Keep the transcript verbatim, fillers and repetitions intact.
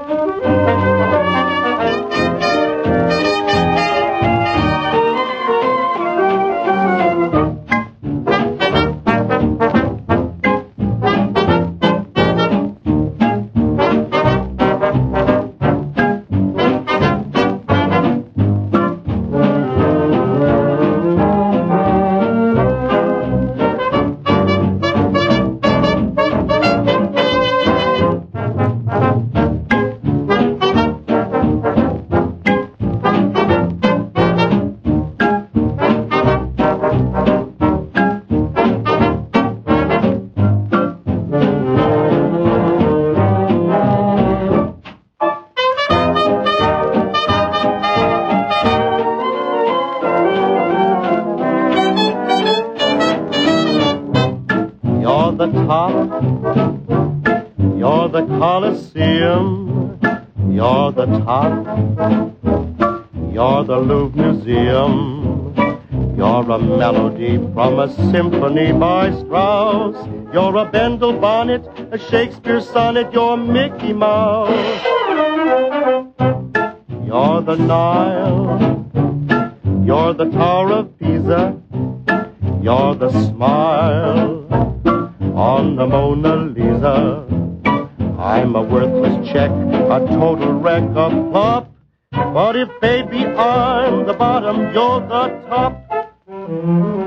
You're the top, you're the Coliseum, you're the top, you're the Louvre Museum, you're a melody from a symphony by Strauss, you're a Bendel bonnet, a Shakespeare sonnet, you're Mickey Mouse. You're the Nile, you're the Tower of Pisa, you're the smile on the Mona Lisa. I'm a worthless check, a total wreck, a flop. But if baby I'm the bottom, you're the top.